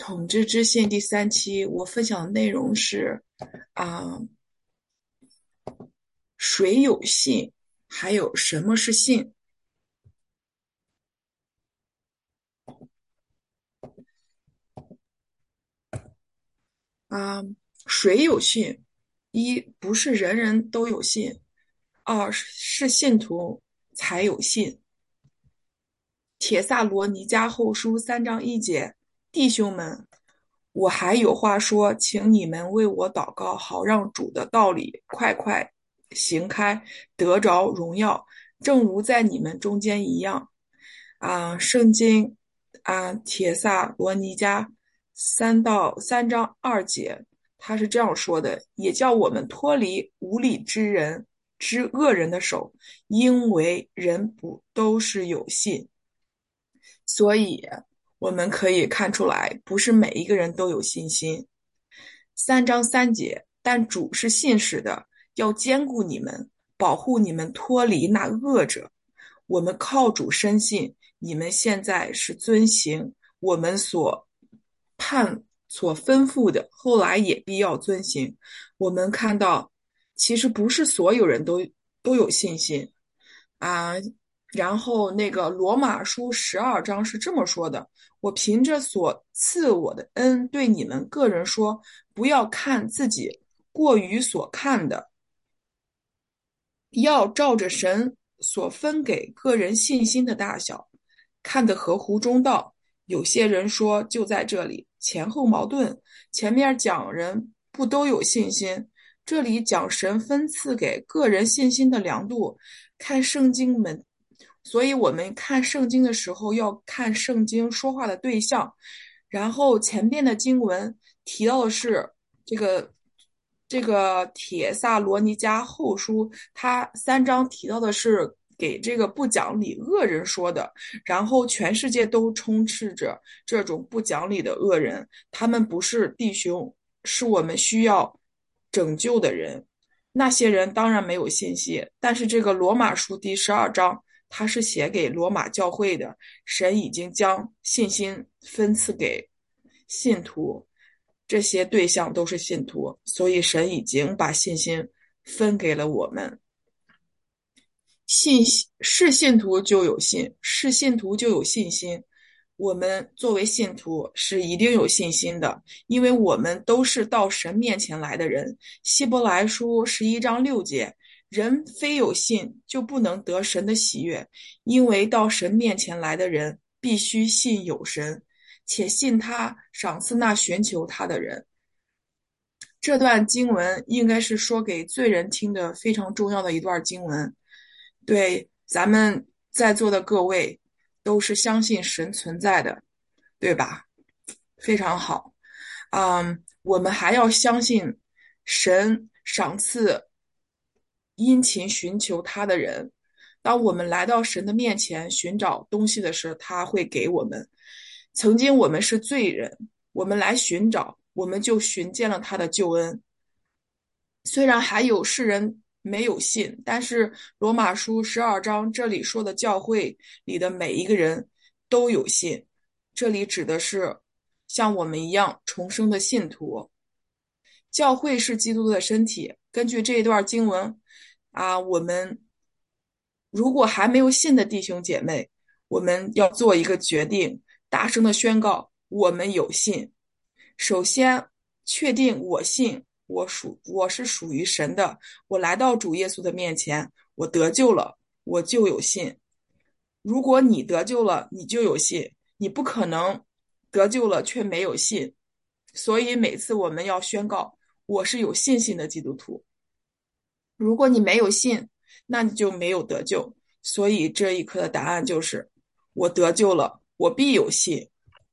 统治之信第三期，我分享的内容是啊、谁有信，还有什么是信啊、谁有信？一不是人人都有信，二是信徒才有信。帖萨罗尼迦后书3章1节，弟兄们，我还有话说，请你们为我祷告，好让主的道理快快行开，得着荣耀，正如在你们中间一样。圣经帖萨罗尼迦3章2节，他是这样说的：也叫我们脱离无理之人之恶人的手，因为人不都是有信。所以我们可以看出来，不是每一个人都有信心。3章3节，但主是信实的，要兼顾你们，保护你们脱离那恶者。我们靠主深信，你们现在是遵行我们所吩咐的，后来也必要遵行。我们看到，其实不是所有人都有信心啊。然后那个罗马书12章是这么说的：我凭着所赐我的恩，对你们个人说，不要看自己过于所看的，要照着神所分给个人信心的大小，看得合乎中道。有些人说就在这里，前后矛盾。前面讲人不都有信心，这里讲神分赐给个人信心的量度。看圣经们，所以我们看圣经的时候要看圣经说话的对象。然后前边的经文提到的是这个帖萨罗尼迦后书，他3章提到的是给这个不讲理恶人说的，然后全世界都充斥着这种不讲理的恶人，他们不是弟兄，是我们需要拯救的人。那些人当然没有信心，但是这个罗马书第12章，它是写给罗马教会的，神已经将信心分赐给信徒，这些对象都是信徒，所以神已经把信心分给了我们。信是信徒就有信，是信徒就有信心。我们作为信徒是一定有信心的，因为我们都是到神面前来的人。希伯来书11章6节，人非有信就不能得神的喜悦，因为到神面前来的人必须信有神，且信他赏赐那寻求他的人。这段经文应该是说给罪人听的非常重要的一段经文。对，咱们在座的各位都是相信神存在的，对吧？非常好。我们还要相信神赏赐殷勤寻求他的人。当我们来到神的面前寻找东西的时候，他会给我们。曾经我们是罪人，我们来寻找，我们就寻见了他的救恩。虽然还有世人没有信，但是罗马书12章这里说的教会里的每一个人都有信，这里指的是像我们一样重生的信徒。教会是基督的身体。根据这一段经文我们如果还没有信的弟兄姐妹，我们要做一个决定，大声的宣告我们有信。首先确定我信，我是属于神的，我来到主耶稣的面前，我得救了，我就有信。如果你得救了，你就有信，你不可能得救了却没有信。所以每次我们要宣告我是有信心的基督徒。如果你没有信，那你就没有得救。所以这一课的答案就是我得救了，我必有信。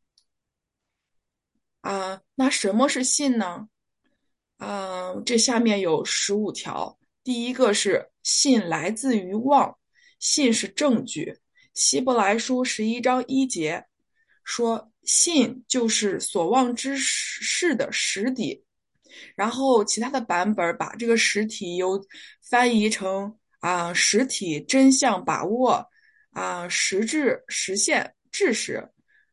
那什么是信呢？这下面有15条。第一个是信来自于望，信是证据。希伯来书11章1节说，信就是所望之事的实底。然后其他的版本把这个实体又翻译成实体真相把握实质实现知识。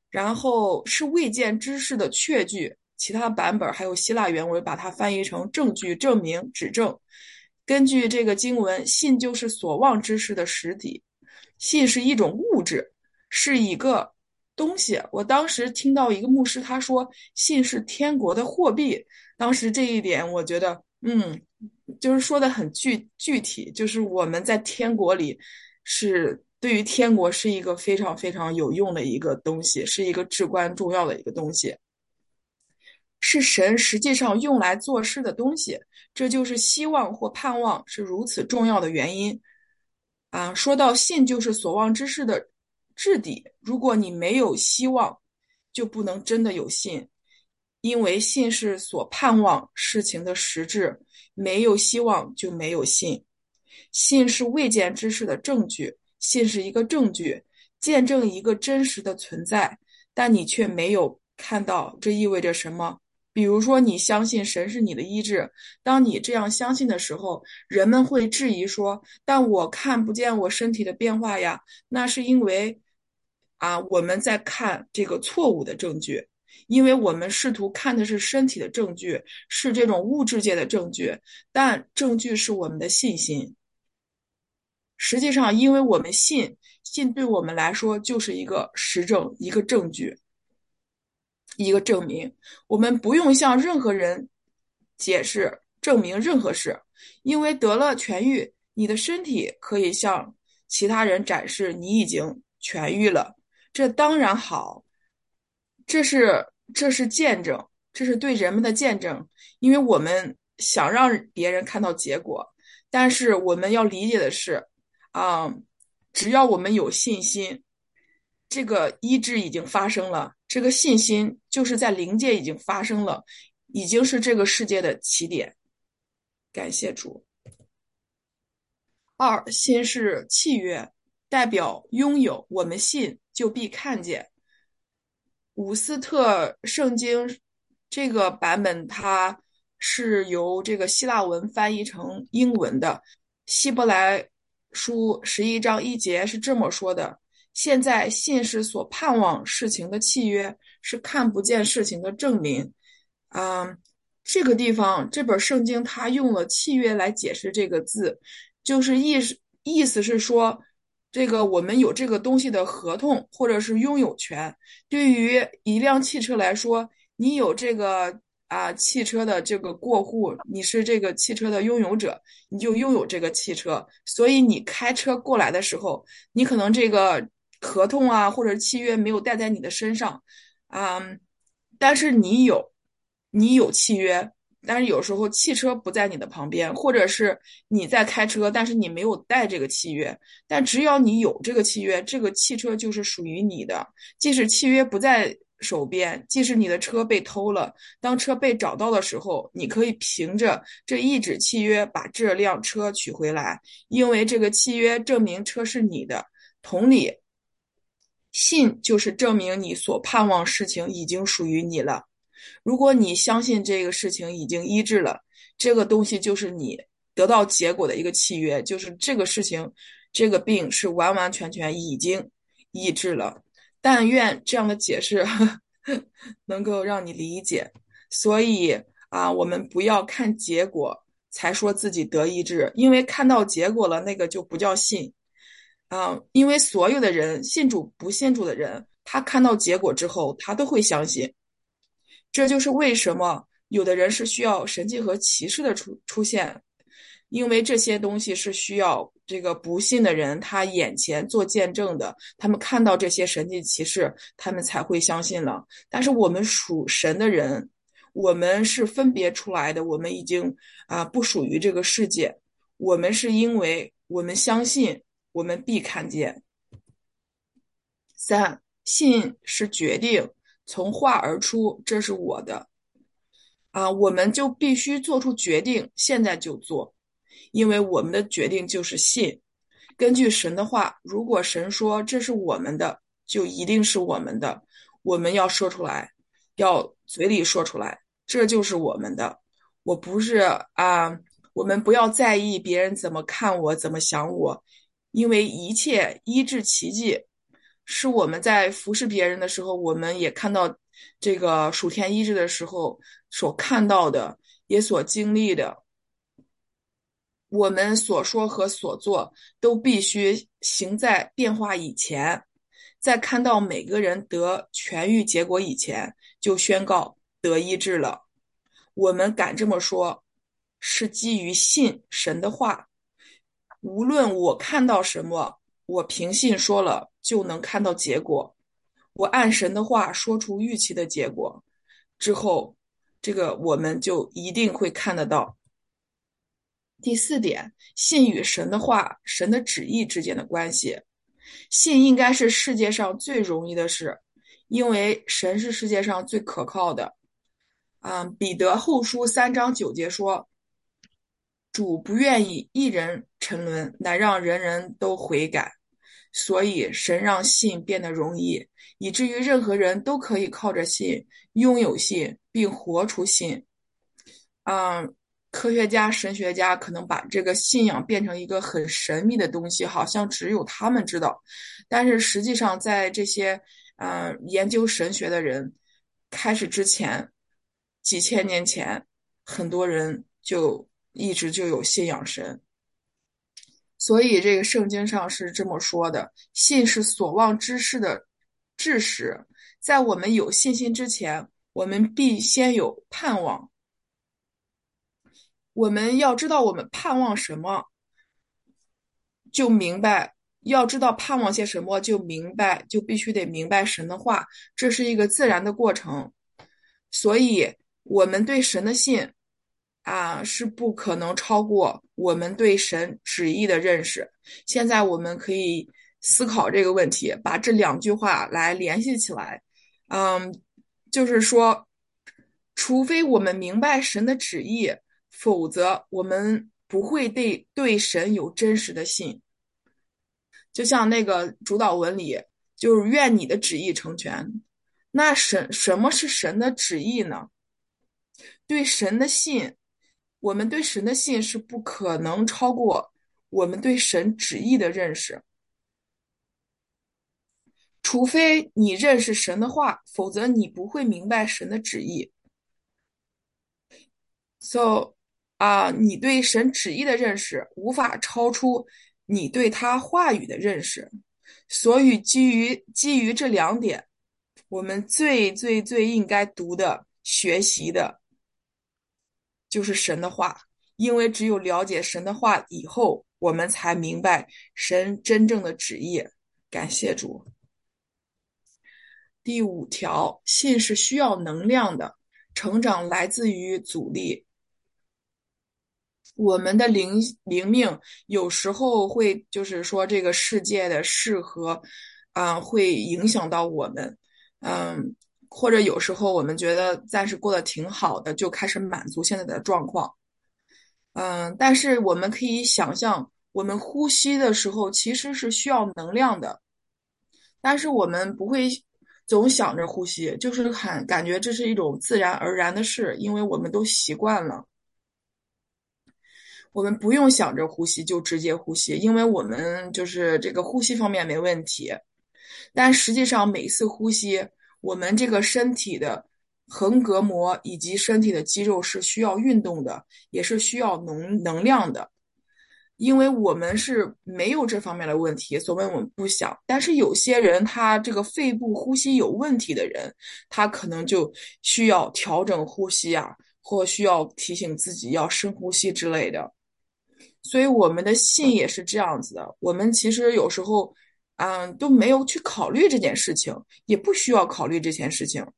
然后是未见之事的确据，其他版本还有希腊原文把它翻译成证据、证明、指证。根据这个经文，信就是所望之事的实体，信是一种物质，是一个东西。我当时听到一个牧师他说，信是天国的货币，当时这一点我觉得，就是说的很具体，就是我们在天国里是对于天国是一个非常非常有用的一个东西，是一个至关重要的一个东西，是神实际上用来做事的东西。这就是希望或盼望是如此重要的原因。说到信就是所望之事的质地，如果你没有希望，就不能真的有信，因为信是所盼望事情的实质，没有希望就没有信。信是未见之事的证据，信是一个证据，见证一个真实的存在，但你却没有看到，这意味着什么？比如说，你相信神是你的医治，当你这样相信的时候，人们会质疑说：“但我看不见我身体的变化呀。”那是因为我们在看这个错误的证据，因为我们试图看的是身体的证据，是这种物质界的证据，但证据是我们的信心。实际上，因为我们信，信对我们来说就是一个实证，一个证据，一个证明。我们不用向任何人解释、证明任何事，因为得了痊愈，你的身体可以向其他人展示你已经痊愈了。这当然好，这是见证，这是对人们的见证，因为我们想让别人看到结果，但是我们要理解的是，啊，只要我们有信心，这个医治已经发生了，这个信心就是在灵界已经发生了，已经是这个世界的起点。感谢主。二，信是契约，代表拥有，我们信就必看见。伍斯特圣经这个版本，它是由这个希腊文翻译成英文的。希伯来书11章1节是这么说的：现在信是所盼望事情的契约，是看不见事情的证明。啊，这个地方这本圣经它用了契约来解释这个字，就是意思是说，这个我们有这个东西的合同或者是拥有权。对于一辆汽车来说，你有这个汽车的这个过户，你是这个汽车的拥有者，你就拥有这个汽车。所以你开车过来的时候，你可能这个合同或者契约没有带在你的身上，啊、但是你有契约，但是有时候汽车不在你的旁边，或者是你在开车，但是你没有带这个契约。但只要你有这个契约，这个汽车就是属于你的。即使契约不在手边，即使你的车被偷了，当车被找到的时候，你可以凭着这一纸契约把这辆车取回来，因为这个契约证明车是你的。同理，信就是证明你所盼望事情已经属于你了。如果你相信这个事情已经医治了，这个东西就是你得到结果的一个契约，就是这个事情，这个病是完完全全已经医治了。但愿这样的解释能够让你理解。所以我们不要看结果才说自己得医治，因为看到结果了，那个就不叫信。因为所有的人，信主不信主的人，他看到结果之后，他都会相信。这就是为什么有的人是需要神迹和奇事的出现，因为这些东西是需要这个不信的人他眼前做见证的，他们看到这些神迹奇事，他们才会相信了。但是我们属神的人，我们是分别出来的，我们已经不属于这个世界，我们是因为我们相信，我们必看见。三，信是决定，从话而出，这是我的。我们就必须做出决定，现在就做，因为我们的决定就是信。根据神的话，如果神说这是我们的，就一定是我们的。我们要说出来，要嘴里说出来，这就是我们的。我不是我们不要在意别人怎么看我，怎么想我，因为一切医治奇迹是我们在服侍别人的时候，我们也看到这个属天医治的时候所看到的，也所经历的。我们所说和所做都必须行在变化以前，在看到每个人得痊愈结果以前，就宣告得医治了。我们敢这么说，是基于信神的话。无论我看到什么，我凭信说了，就能看到结果。我按神的话说出预期的结果之后，这个我们就一定会看得到。第四点，信与神的话、神的旨意之间的关系。信应该是世界上最容易的事，因为神是世界上最可靠的。彼得后书3章9节说：主不愿意一人沉沦，乃让人人都悔改。所以神让信变得容易，以至于任何人都可以靠着信拥有信，并活出信。嗯，科学家、神学家可能把这个信仰变成一个很神秘的东西，好像只有他们知道。但是实际上，在这些研究神学的人开始之前，几千年前，很多人就一直就有信仰神。所以这个圣经上是这么说的：信是所望之事的志实，在我们有信心之前，我们必先有盼望。我们要知道我们盼望什么，就明白；要知道盼望些什么，就明白，就必须得明白神的话。这是一个自然的过程。所以，我们对神的信是不可能超过我们对神旨意的认识。现在我们可以思考这个问题，把这两句话来联系起来。就是说，除非我们明白神的旨意，否则我们不会对神有真实的信。就像那个主导文里，就是愿你的旨意成全。那什么是神的旨意呢？对神的信，我们对神的信是不可能超过我们对神旨意的认识，除非你认识神的话，否则你不会明白神的旨意。So 你对神旨意的认识无法超出你对他话语的认识，所以基于这两点，我们最最最应该读的、学习的就是神的话，因为只有了解神的话以后，我们才明白神真正的旨意。感谢主。第五条，信是需要能量的，成长来自于阻力。我们的灵命有时候会，就是说这个世界的事和，会影响到我们，嗯，或者有时候我们觉得暂时过得挺好的，就开始满足现在的状况，但是我们可以想象，我们呼吸的时候其实是需要能量的，但是我们不会总想着呼吸，就是感觉这是一种自然而然的事，因为我们都习惯了。我们不用想着呼吸就直接呼吸，因为我们就是这个呼吸方面没问题。但实际上，每一次呼吸，我们这个身体的横膈膜以及身体的肌肉是需要运动的，也是需要能量的。因为我们是没有这方面的问题，所以我们不想。但是有些人，他这个肺部呼吸有问题的人，他可能就需要调整呼吸或需要提醒自己要深呼吸之类的。所以我们的信也是这样子的，我们其实有时候，都没有去考虑这件事情，也不需要考虑这件事情。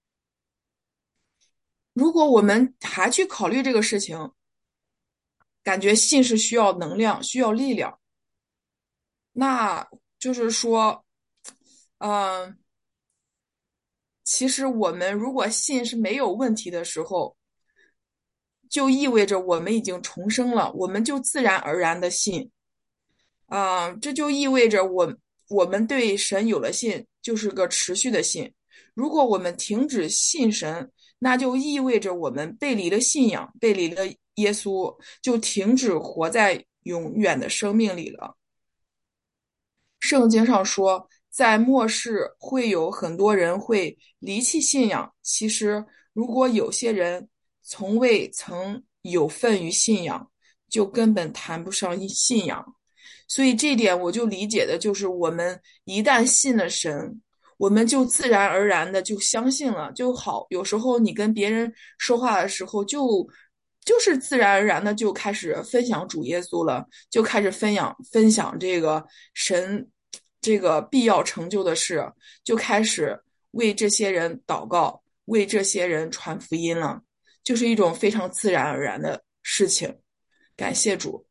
如果我们还去考虑这个事情，感觉信是需要能量、需要力量，那就是说，嗯，其实我们如果信是没有问题的时候，就意味着我们已经重生了，我们就自然而然的信。这就意味着我们对神有了信，就是个持续的信。如果我们停止信神，那就意味着我们背离了信仰，背离了耶稣，就停止活在永远的生命里了。圣经上说， 在末世会有很多人会离弃信仰。其实，如果有些人从未曾有份于信仰，就根本谈不上信仰。所以这点我就理解的就是，我们一旦信了神，我们就自然而然的就相信了，就好。有时候你跟别人说话的时候就是自然而然的就开始分享主耶稣了，就开始分享这个神这个必要成就的事，就开始为这些人祷告，为这些人传福音了，就是一种非常自然而然的事情。感谢主。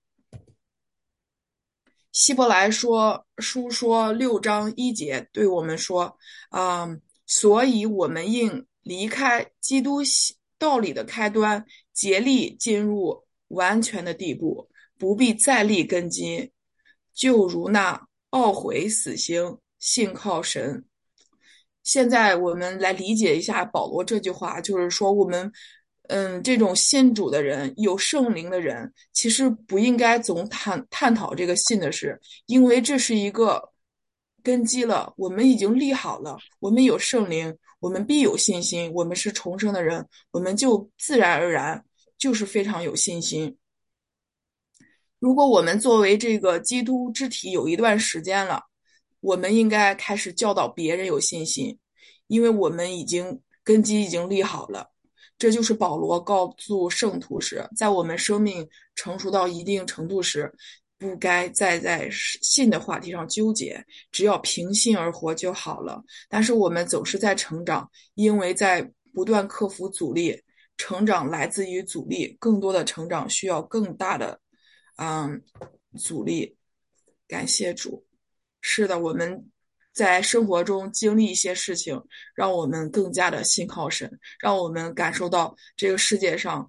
希伯来书说6章1节对我们说，所以我们应离开基督道理的开端，竭力进入完全的地步，不必再立根基，就如那懊悔死刑，信靠神。现在我们来理解一下保罗这句话，就是说我们，这种信主的人，有圣灵的人，其实不应该总探讨这个信的事，因为这是一个根基了，我们已经立好了，我们有圣灵，我们必有信心，我们是重生的人，我们就自然而然就是非常有信心。如果我们作为这个基督肢体有一段时间了，我们应该开始教导别人有信心，因为我们根基已经立好了。这就是保罗告诉圣徒时，在我们生命成熟到一定程度时，不该再在信的话题上纠结，只要凭信而活就好了。但是我们总是在成长，因为在不断克服阻力，成长来自于阻力，更多的成长需要更大的嗯，阻力。感谢主。是的，我们在生活中经历一些事情，让我们更加的信靠神，让我们感受到这个世界上，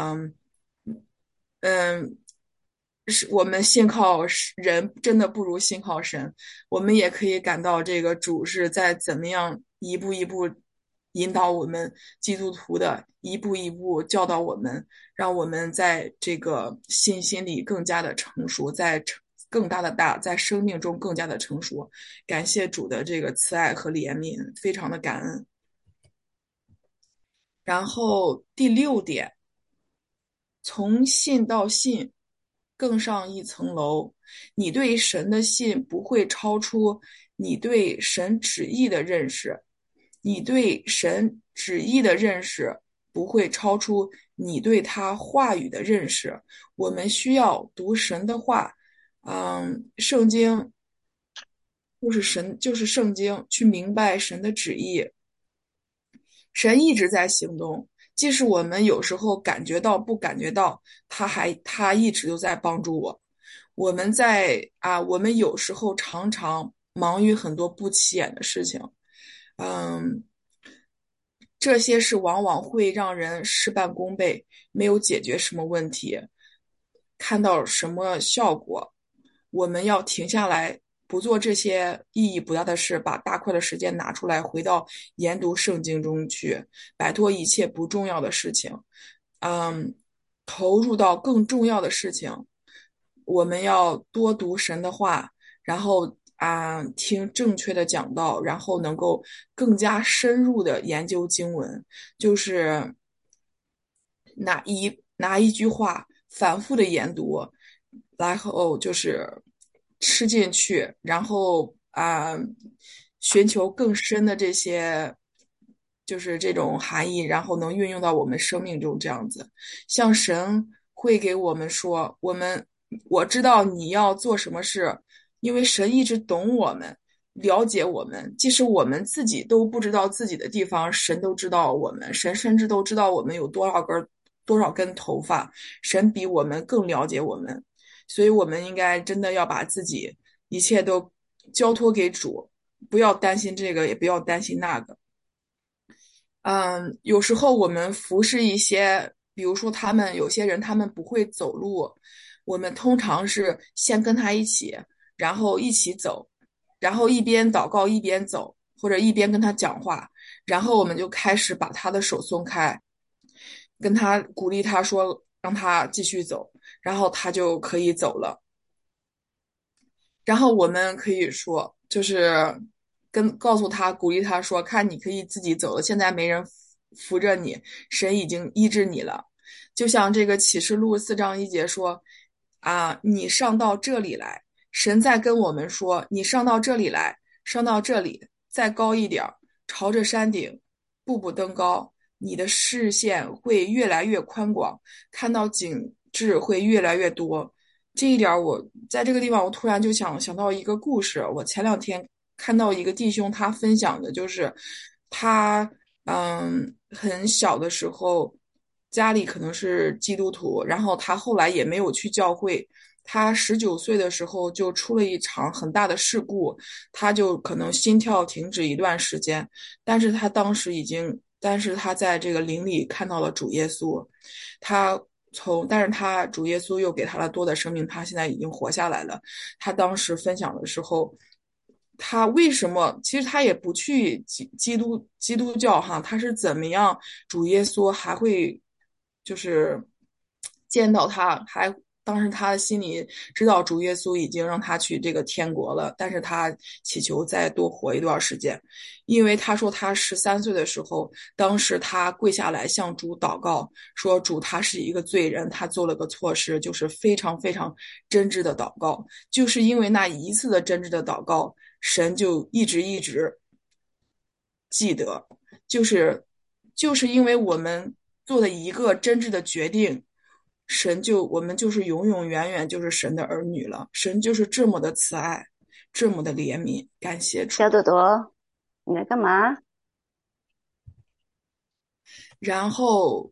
嗯，是我们信靠人真的不如信靠神。我们也可以感到这个主是在怎么样一步一步引导我们基督徒的，一步一步教导我们，让我们在这个信心里更加的成熟，在生命中更加的成熟。感谢主的这个慈爱和怜悯，非常的感恩。然后第6点，从信到信，更上一层楼。你对神的信不会超出你对神旨意的认识，你对神旨意的认识不会超出你对他话语的认识。我们需要读神的话，圣经就是圣经，去明白神的旨意。神一直在行动，即使我们有时候感觉到不感觉到，他一直都在帮助我。我们有时候常常忙于很多不起眼的事情，嗯，这些事往往会让人事半功倍，没有解决什么问题，看到什么效果。我们要停下来，不做这些意义不大的事，把大块的时间拿出来，回到研读圣经中去，摆脱一切不重要的事情，嗯，投入到更重要的事情。我们要多读神的话，然后听正确的讲道，然后能够更加深入的研究经文，就是拿一句话反复的研读，然后就是吃进去，然后寻求更深的这些。就是这种含义，然后能运用到我们生命中，这样子，像神会给我们说，我知道你要做什么事，因为神一直懂我们，了解我们，即使我们自己都不知道自己的地方，神都知道我们，神甚至都知道我们有多少根头发，神比我们更了解我们，所以我们应该真的要把自己一切都交托给主，不要担心这个，也不要担心那个。有时候我们服侍一些，比如说有些人他们不会走路，我们通常是先跟他一起，然后一起走，然后一边祷告一边走，或者一边跟他讲话，然后我们就开始把他的手松开，跟他鼓励他说让他继续走，然后他就可以走了。然后我们可以说，就是。 告诉他，鼓励他说，看你可以自己走了，现在没人扶着你，神已经医治你了。就像这个启示录4章1节说，你上到这里来，神在跟我们说，你上到这里来，上到这里，再高一点，朝着山顶，步步登高，你的视线会越来越宽广，看到景致会越来越多。这一点我在这个地方，我突然就想到一个故事。我前2天看到一个弟兄，他分享的就是他很小的时候，家里可能是基督徒，然后他后来也没有去教会。他19岁的时候就出了一场很大的事故，他就可能心跳停止一段时间，但是他在这个灵里看到了主耶稣，但是他主耶稣又给他了多的生命，他现在已经活下来了。他当时分享的时候，他为什么？其实他也不去基督教哈，他是怎么样？主耶稣还会就是见到他，当时他心里知道主耶稣已经让他去这个天国了，但是他祈求再多活一段时间，因为他说他13岁的时候，当时他跪下来向主祷告，说主他是一个罪人，他做了个错事，就是非常非常真挚的祷告，就是因为那一次的真挚的祷告，神就一直记得，就是就是因为我们做的一个真挚的决定，我们就是永永远远就是神的儿女了。神就是这么的慈爱，这么的怜悯，感谢主。 小朵朵，你在干嘛？ 然后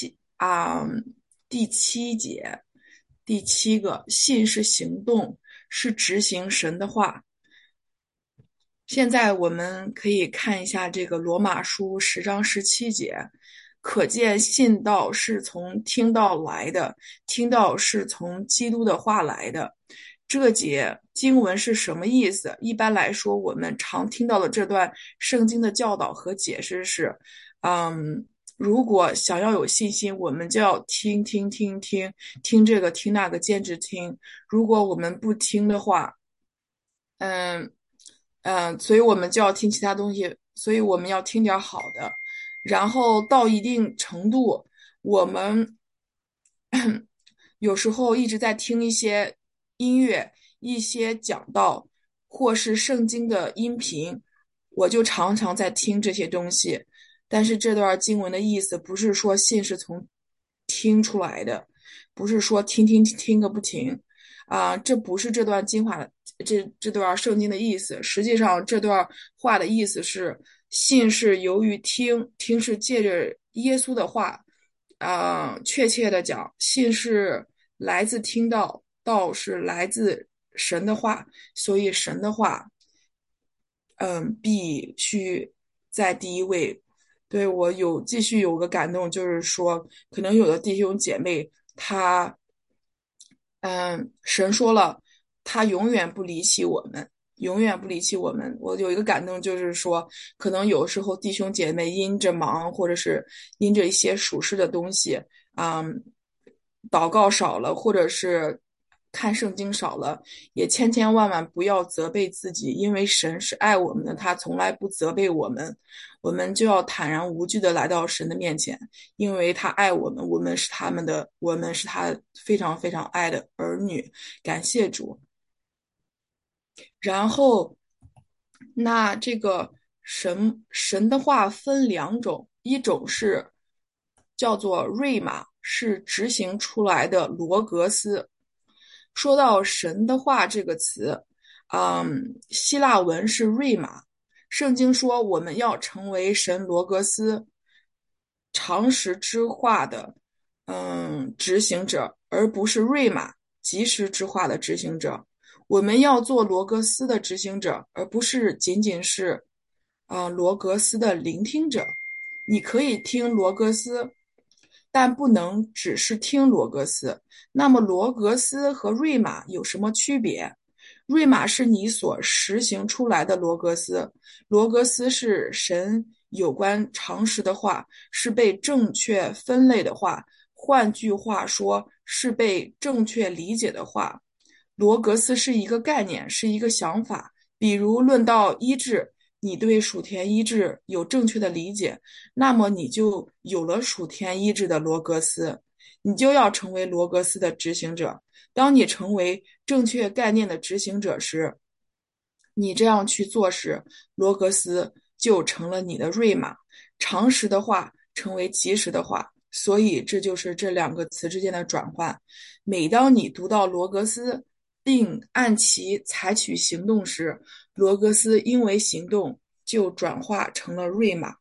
第7节，第7个，信是行动，是执行神的话。现在我们可以看一下这个罗马书10章17节，可见信道是从听道来的，听道是从基督的话来的。这节经文是什么意思？一般来说，我们常听到的这段圣经的教导和解释是，如果想要有信心，我们就要听这个听那个，坚持听。如果我们不听的话，嗯所以我们就要听其他东西，所以我们要听点好的，然后到一定程度，我们有时候一直在听一些音乐、一些讲道，或是圣经的音频，我就常常在听这些东西。但是这段经文的意思不是说信是从听出来的，不是说听个不停。这不是这段圣经的意思。实际上，这段话的意思是，信是由于听是借着耶稣的话，确切的讲，信是来自听到，道是来自神的话，所以神的话，必须在第一位。对，我继续有个感动，就是说，可能有的弟兄姐妹他神说了，他永远不离弃我们，永远不离弃我们。我有一个感动，就是说，可能有时候弟兄姐妹因着忙，或者是因着一些属世的东西，祷告少了，或者是看圣经少了，也千千万万不要责备自己，因为神是爱我们的，他从来不责备我们，我们就要坦然无惧的来到神的面前。因为他爱我们，我们是他非常非常爱的儿女，感谢主。然后，那这个神的话分2种，一种是叫做瑞玛，是执行出来的罗格斯。说到神的话这个词，希腊文是瑞玛，圣经说我们要成为神罗格斯常识之话的执行者，而不是瑞玛及时之话的执行者。我们要做罗格斯的执行者，而不是仅仅是罗格斯的聆听者。你可以听罗格斯，但不能只是听罗格斯。那么罗格斯和瑞玛有什么区别？瑞玛是你所实行出来的罗格斯，罗格斯是神有关常识的话，是被正确分类的话，换句话说，是被正确理解的话。罗格斯是一个概念，是一个想法。比如论到医治， 你对属田医治有正确的理解，那么你就有了属田医治的罗格斯，你就要成为罗格斯的执行者。当你成为正确概念的执行者时，你这样去做时，罗格斯就成了你的瑞玛，常识的话成为即时的话。所以这就是这两个词之间的转换。每当你读到罗格斯，并按其采取行动时，罗格斯因为行动就转化成了瑞玛。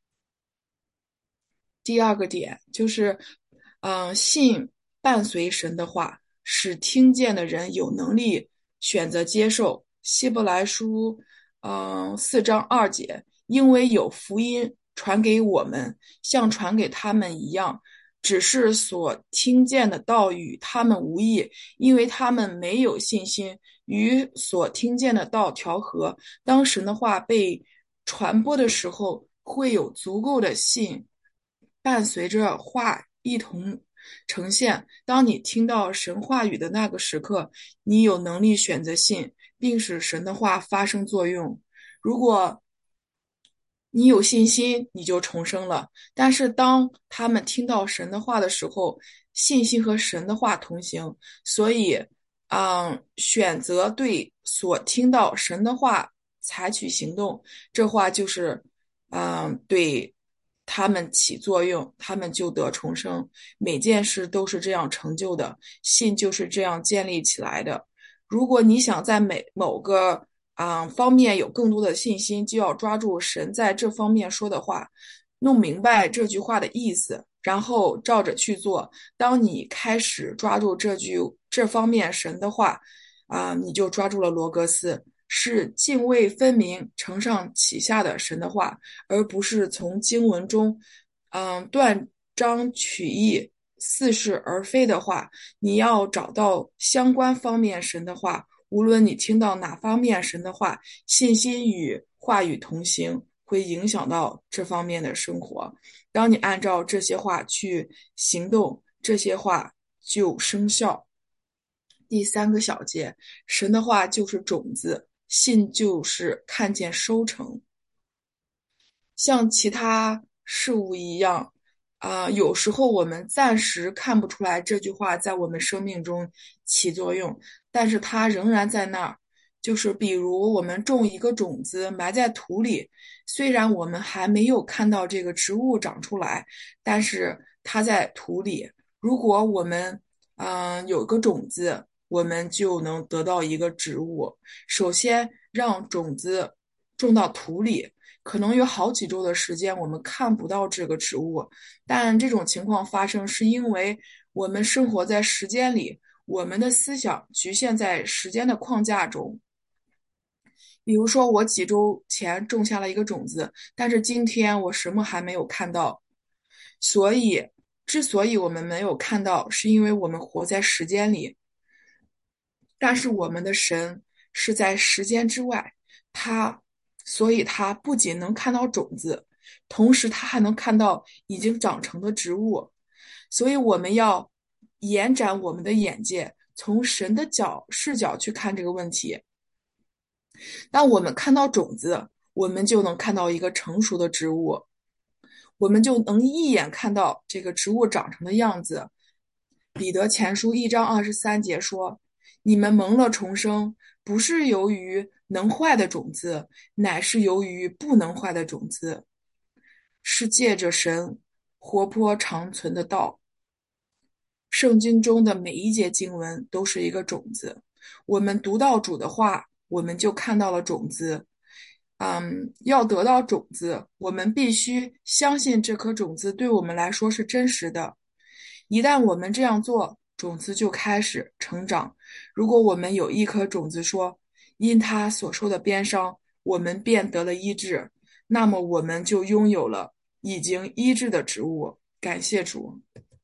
第二个点就是，信伴随神的话，使听见的人有能力选择接受。希伯来书，4章2节，因为有福音传给我们，像传给他们一样，只是所听见的道与他们无异，因为他们没有信心与所听见的道调和。当神的话被传播的时候，会有足够的信伴随着话一同呈现。当你听到神话语的那个时刻，你有能力选择信，并使神的话发生作用。如果你有信心，你就重生了。但是当他们听到神的话的时候，信心和神的话同行，所以，选择对所听到神的话采取行动，这话就是，对他们起作用，他们就得重生。每件事都是这样成就的，信就是这样建立起来的。如果你想在某个方面有更多的信心，就要抓住神在这方面说的话，弄明白这句话的意思，然后照着去做。当你开始抓住这方面神的话，你就抓住了罗格斯，是泾渭分明、承上启下的神的话，而不是从经文中，断章取义、似是而非的话。你要找到相关方面神的话，无论你听到哪方面神的话，信心与话语同行，会影响到这方面的生活。当你按照这些话去行动，这些话就生效。第三个小节，神的话就是种子，信就是看见收成。像其他事物一样，有时候我们暂时看不出来这句话在我们生命中起作用，但是它仍然在那儿。就是比如我们种一个种子埋在土里，虽然我们还没有看到这个植物长出来，但是它在土里。如果我们有个种子，我们就能得到一个植物。首先让种子种到土里。可能有好几周的时间，我们看不到这个植物，但这种情况发生是因为我们生活在时间里，我们的思想局限在时间的框架中。比如说，我几周前种下了一个种子，但是今天我什么还没有看到，所以，之所以我们没有看到，是因为我们活在时间里，但是我们的神是在时间之外，他，所以他不仅能看到种子，同时他还能看到已经长成的植物。所以我们要延展我们的眼界，从神的视角去看这个问题。当我们看到种子，我们就能看到一个成熟的植物，我们就能一眼看到这个植物长成的样子。彼得前书1章23节说：“你们蒙了重生，不是由于能坏的种子，乃是由于不能坏的种子，是借着神活泼长存的道。”圣经中的每一节经文都是一个种子。我们读到主的话，我们就看到了种子。要得到种子，我们必须相信这颗种子对我们来说是真实的。一旦我们这样做，种子就开始成长。如果我们有一颗种子说，因他所受的鞭伤，我们便得了医治，那么我们就拥有了已经医治的植物。感谢主。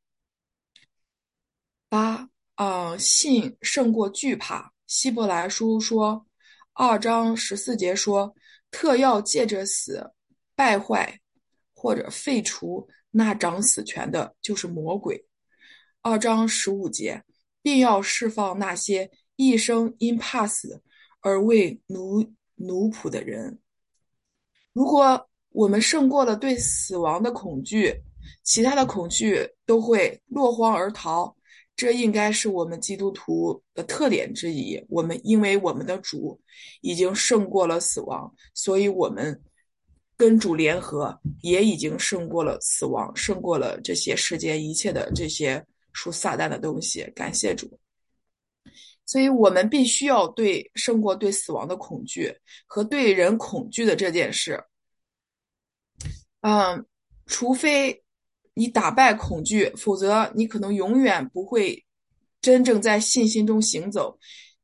信胜过惧怕。希伯来书说，2章14节说，特要借着死败坏或者废除那掌死权的，就是魔鬼。2章15节，并要释放那些一生因怕死而为奴仆的人。 如果我们胜过了对死亡的恐惧，其他的恐惧都会落荒而逃。这应该是我们基督徒的特点之一。因为我们的主已经胜过了死亡，所以我们跟主联合，也已经胜过了死亡，胜过了这些世间一切的这些属撒旦的东西。感谢主。所以我们必须要胜过对死亡的恐惧和对人恐惧的这件事。嗯，除非你打败恐惧，否则你可能永远不会真正在信心中行走。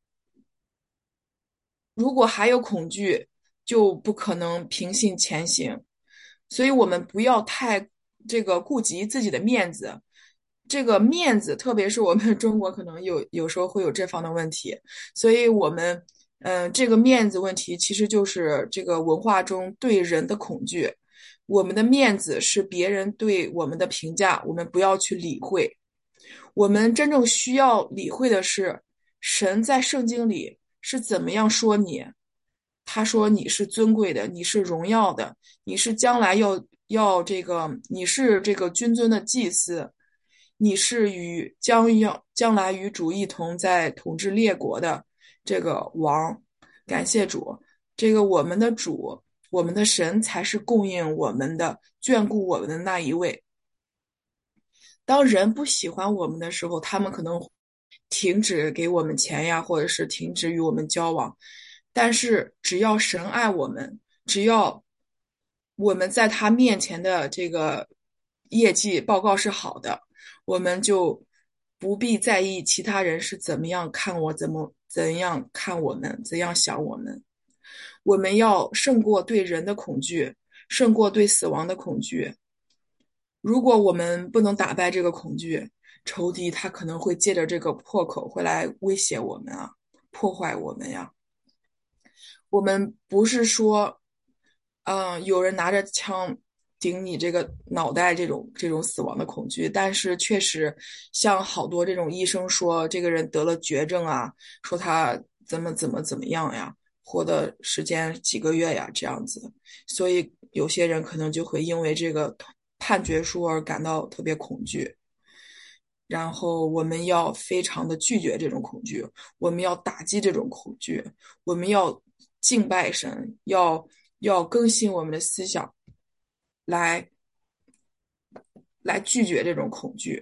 如果还有恐惧，就不可能平信前行。所以我们不要太顾及自己的面子。这个面子，特别是我们中国可能有时候会有这方的问题，所以我们这个面子问题其实就是这个文化中对人的恐惧。我们的面子是别人对我们的评价，我们不要去理会。我们真正需要理会的是，神在圣经里是怎么样说你。他说你是尊贵的，你是荣耀的，你是将来你是这个君尊的祭司，你是将来与主一同在统治列国的这个王。感谢主，这个我们的主，我们的神才是供应我们的、眷顾我们的那一位。当人不喜欢我们的时候，他们可能停止给我们钱呀，或者是停止与我们交往。但是只要神爱我们，只要我们在他面前的这个业绩报告是好的，我们就不必在意其他人是怎么样看我，怎样看我们，怎样想我们。我们要胜过对人的恐惧，胜过对死亡的恐惧。如果我们不能打败这个恐惧，仇敌他可能会借着这个破口会来威胁我们啊，破坏我们呀。我们不是说，有人拿着枪顶你这个脑袋这种死亡的恐惧，但是确实像好多这种医生说，这个人得了绝症啊，说他怎么样呀，活的时间几个月呀，这样子，所以有些人可能就会因为这个判决书而感到特别恐惧。然后我们要非常的拒绝这种恐惧，我们要打击这种恐惧，我们要敬拜神，要更新我们的思想，来来拒绝这种恐惧。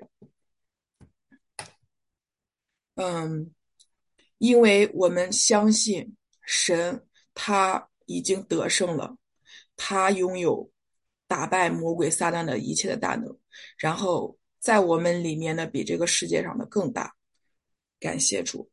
嗯，因为我们相信神他已经得胜了，他拥有打败魔鬼撒旦的一切的大能，然后在我们里面呢，比这个世界上的更大。感谢主。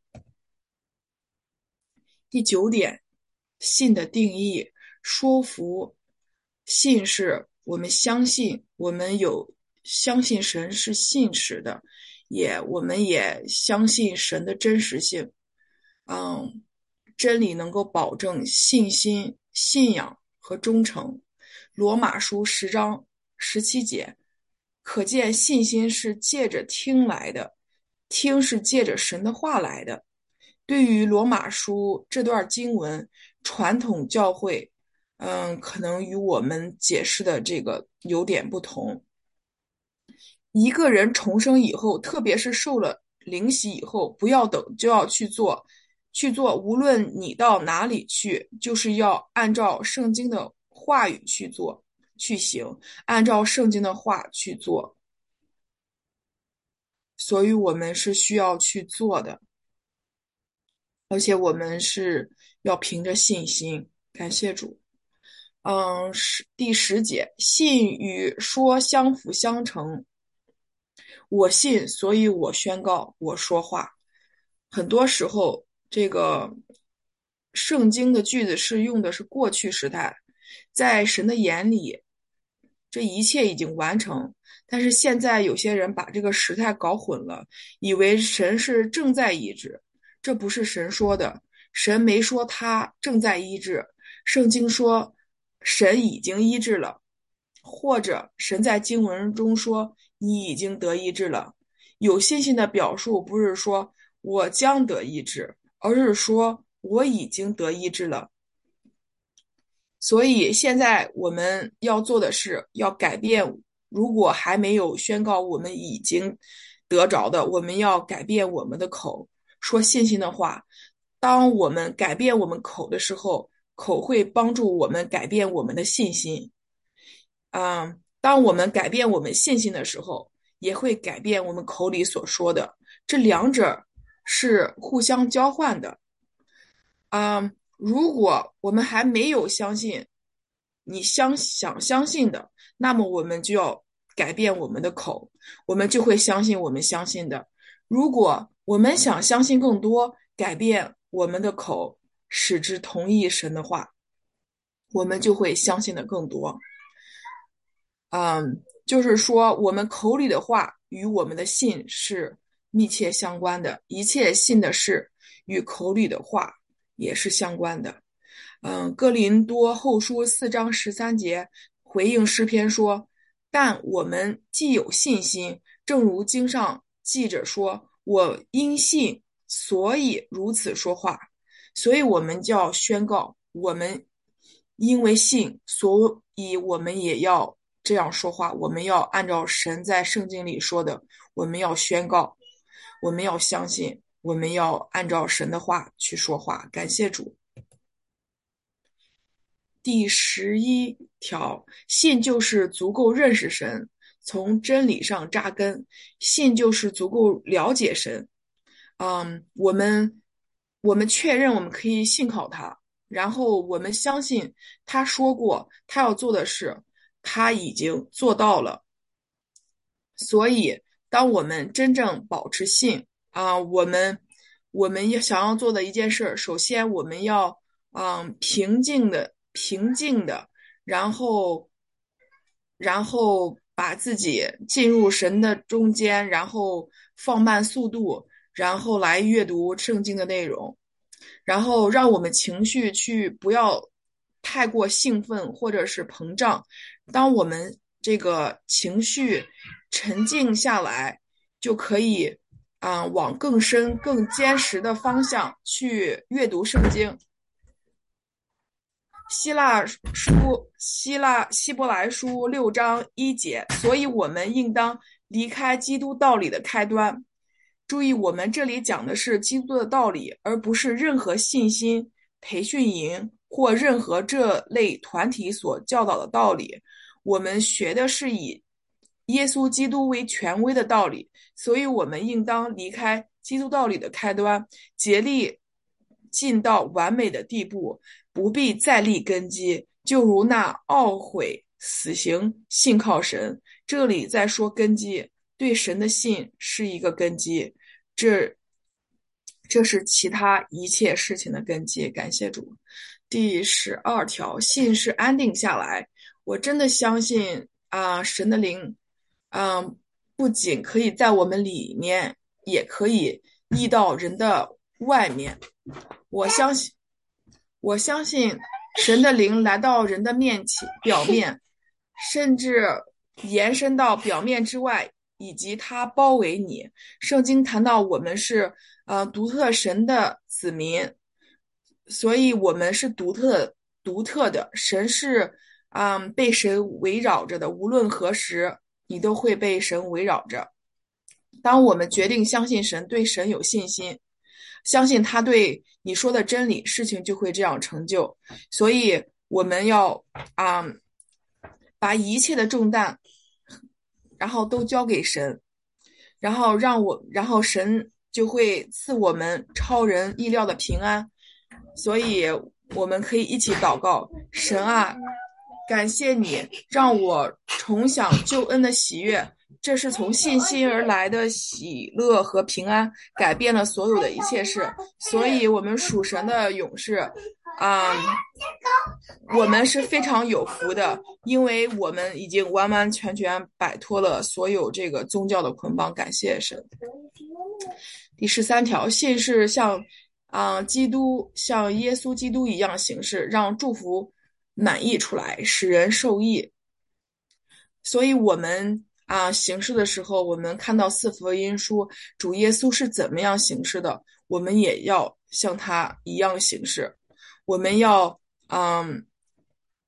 第九点，信的定义，说服。信是我们相信，相信神是信实的，我们也相信神的真实性。嗯，真理能够保证信心、信仰和忠诚。罗马书10章17节，可见信心是借着听来的，听是借着神的话来的。对于罗马书这段经文，传统教会，可能与我们解释的这个有点不同。一个人重生以后，特别是受了灵洗以后，不要等，就要去做，去做。无论你到哪里去，就是要按照圣经的话语去做，去行，按照圣经的话去做。所以我们是需要去做的，而且我们是要凭着信心。感谢主。第10节，信与说相辅相成。我信，所以我宣告，我说话。很多时候，这个圣经的句子是用的是过去时态，在神的眼里，这一切已经完成。但是现在有些人把这个时态搞混了，以为神是正在医治，这不是神说的，神没说他正在医治，圣经说神已经医治了，或者神在经文中说你已经得医治了。有信心的表述不是说我将得医治，而是说我已经得医治了。 所以现在我们要做的是要改变，如果还没有宣告我们已经得着的，我们要改变我们的口，说信心的话。当我们改变我们口的时候，口会帮助我们改变我们的信心。当我们改变我们信心的时候，也会改变我们口里所说的。这两者是互相交换的。如果我们还没有相信你想相信的，那么我们就要改变我们的口，我们就会相信我们相信的。如果我们想相信更多，改变我们的口，使之同意神的话，我们就会相信的更多。就是说，我们口里的话与我们的信是密切相关的，一切信的事与口里的话也是相关的。哥林多后书4章13节回应诗篇说：但我们既有信心，正如经上记着说：我因信，所以如此说话。所以我们就要宣告，我们因为信，所以我们也要这样说话。我们要按照神在圣经里说的，我们要宣告，我们要相信，我们要按照神的话去说话。感谢主。第11条，信就是足够认识神，从真理上扎根。信就是足够了解神。我们确认我们可以信靠他，然后我们相信他说过他要做的事，他已经做到了。所以，当我们真正保持信我们要想要做的一件事，首先我们要平静的，然后把自己进入神的中间，然后放慢速度，然后来阅读圣经的内容，然后让我们情绪去不要太过兴奋或者是膨胀。当我们这个情绪沉静下来，就可以往更深、更坚实的方向去阅读圣经。希伯来书6章1节，所以我们应当离开基督道理的开端。注意，我们这里讲的是基督的道理，而不是任何信心培训营或任何这类团体所教导的道理。我们学的是以耶稣基督为权威的道理，所以我们应当离开基督道理的开端，竭力进到完美的地步，不必再立根基，就如那懊悔死刑信靠神。这里在说根基，对神的信是一个根基，这是其他一切事情的根基。感谢主。第12条，信是安定下来。我真的相信神的灵，不仅可以在我们里面，也可以溢到人的外面。我相信，我相信神的灵来到人的表面，甚至延伸到表面之外，以及它包围你。圣经谈到我们是独特神的子民，所以我们是独特的。神是被神围绕着的，无论何时，你都会被神围绕着。当我们决定相信神，对神有信心，相信他对你说的真理，事情就会这样成就。所以我们要把一切的重担，然后都交给神，然后神就会赐我们超人意料的平安。所以我们可以一起祷告：神啊，感谢你让我重享救恩的喜悦，这是从信心而来的喜乐和平安，改变了所有的一切事。所以我们属神的勇士我们是非常有福的，因为我们已经完完全全摆脱了所有这个宗教的捆绑。感谢神。第13条，信是像耶稣基督一样行事，让祝福满溢出来，使人受益。所以我们行事的时候，我们看到四福音书主耶稣是怎么样行事的，我们也要像他一样行事。我们要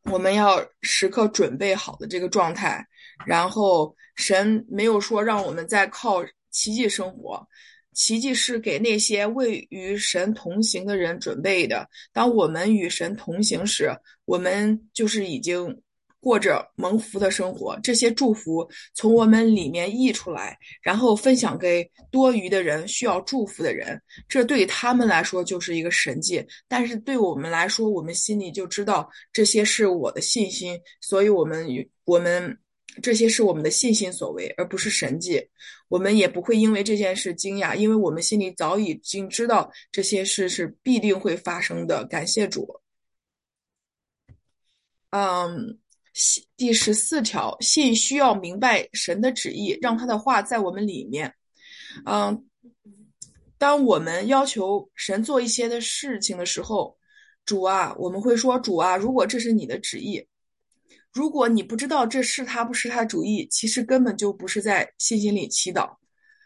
我们要时刻准备好的这个状态。然后神没有说让我们再靠奇迹生活，奇迹是给那些为与神同行的人准备的。当我们与神同行时，我们就是已经过着蒙福的生活，这些祝福从我们里面溢出来，然后分享给多余的人，需要祝福的人。这对他们来说就是一个神迹，但是对我们来说，我们心里就知道这些是我的信心，所以我们这些是我们的信心所为，而不是神迹。我们也不会因为这件事惊讶，因为我们心里早已经知道这些事是必定会发生的。感谢主。嗯，第14条，信需要明白神的旨意，让他的话在我们里面。嗯，当我们要求神做一些的事情的时候，主啊，我们会说主啊，如果这是你的旨意，如果你不知道这是他不是他主意，其实根本就不是在信心里祈祷。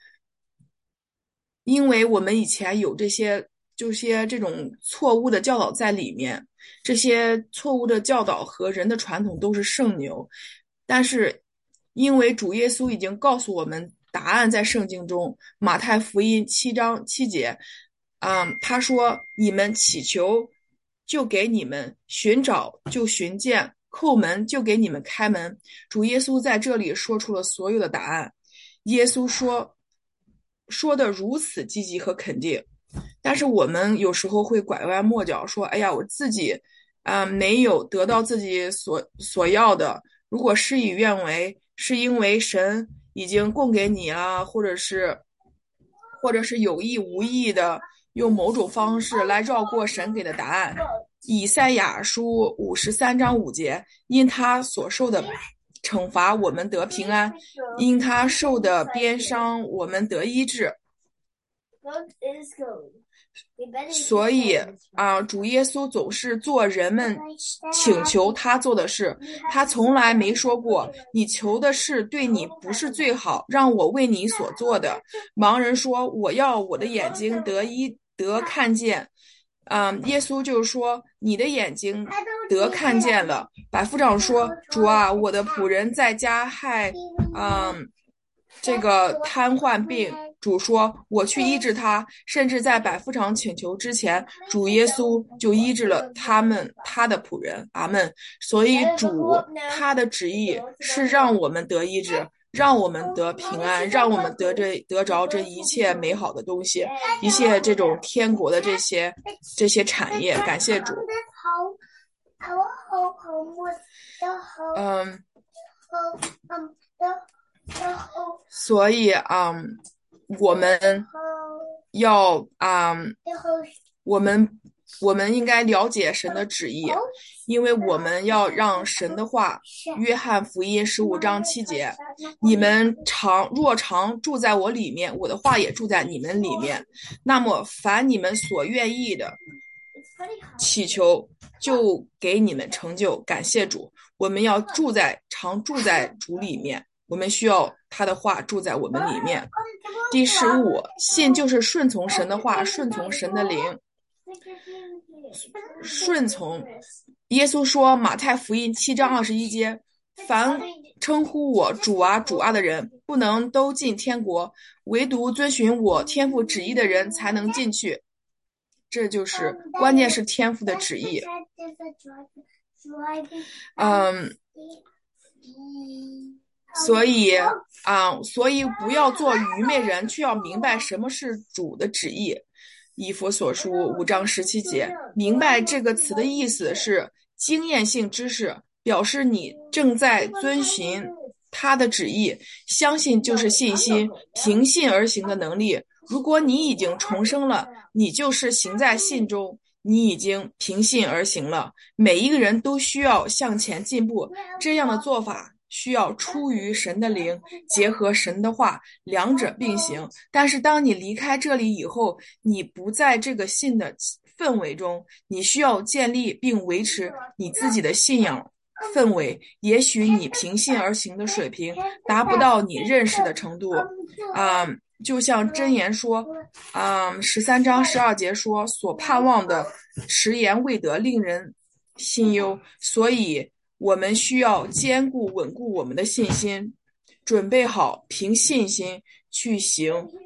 因为我们以前有这种错误的教导在里面，这些错误的教导和人的传统都是圣牛，但是因为主耶稣已经告诉我们答案在圣经中，马太福音7章7节，他说：你们祈求，就给你们；寻找，就寻见；叩门，就给你们开门。主耶稣在这里说出了所有的答案。耶稣说的如此积极和肯定，但是我们有时候会拐弯抹角说：“哎呀，我自己没有得到自己所要的，如果事与愿违，是因为神已经供给你了，或者是有意无意的用某种方式来绕过神给的答案。”以赛亚书53章5节，因他所受的惩罚，我们得平安；因他受的鞭伤，我们得医治。所以主耶稣总是做人们请求他做的事，他从来没说过你求的事对你不是最好，让我为你所做的。盲人说我要我的眼睛得看见，耶稣就说你的眼睛得看见了。百夫长说主啊，我的仆人在家害这个瘫痪病，主说我去医治他，甚至在百夫长请求之前，主耶稣就医治了他的仆人。阿门。所以主他的旨意是让我们得医治，让我们得平安，让我们得着这一切美好的东西，一切这种天国的这些产业。感谢主。所以我们要我们应该了解神的旨意，因为我们要让神的话，约翰福音15章7节，你们若常住在我里面，我的话也住在你们里面，那么凡你们所愿意的祈求，就给你们成就。感谢主。我们要常住在主里面，我们需要他的话住在我们里面。第15，信就是顺从神的话，顺从神的灵。顺从耶稣说，马太福音7章21节，凡称呼我主啊主啊的人，不能都进天国，唯独遵循我天父旨意的人才能进去。这就是关键，是天父的旨意。所以不要做愚昧人，却要明白什么是主的旨意。以弗所书5章17节，明白这个词的意思是经验性知识，表示你正在遵循他的旨意。相信就是信心，凭信而行的能力。如果你已经重生了，你就是行在信中，你已经凭信而行了。每一个人都需要向前进步，这样的做法需要出于神的灵，结合神的话，两者并行。但是当你离开这里以后，你不在这个信的氛围中，你需要建立并维持你自己的信仰氛围。也许你凭信而行的水平达不到你认识的程度，就像箴言说13章12节说，所盼望的迟延未得，令人信忧，所以我们需要坚固稳固我们的信心，准备好凭信心去行